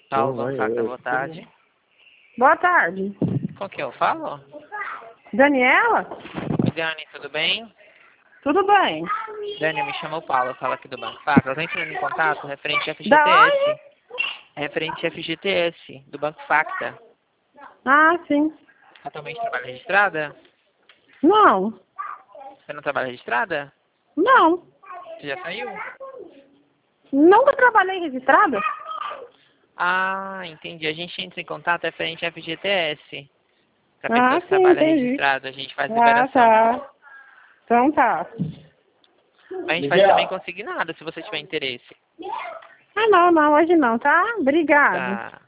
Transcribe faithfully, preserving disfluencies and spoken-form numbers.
Paulo Banco Facta, boa tarde. Boa tarde. Com quem eu falo? Daniela? Oi, Dani, tudo bem? Tudo bem. Dani, eu me chamo Paulo, eu falo aqui do Banco Facta. Eu tô entrando em contato referente a Da F G T S. onde? Referente a F G T S, do Banco Facta. Ah, sim. Atualmente trabalha registrada? Não. Você não trabalha registrada? Não. Você já saiu? Nunca trabalhei registrada? Ah, entendi. A gente entra em contato referente a F G T S. Pra Ah, pessoa que sim, trabalha entendi. registrada, a gente faz Ah, liberação. tá. Então tá. A gente faz também consignado, se você tiver interesse. Ah, não, não, hoje não, tá? Obrigado. Tá.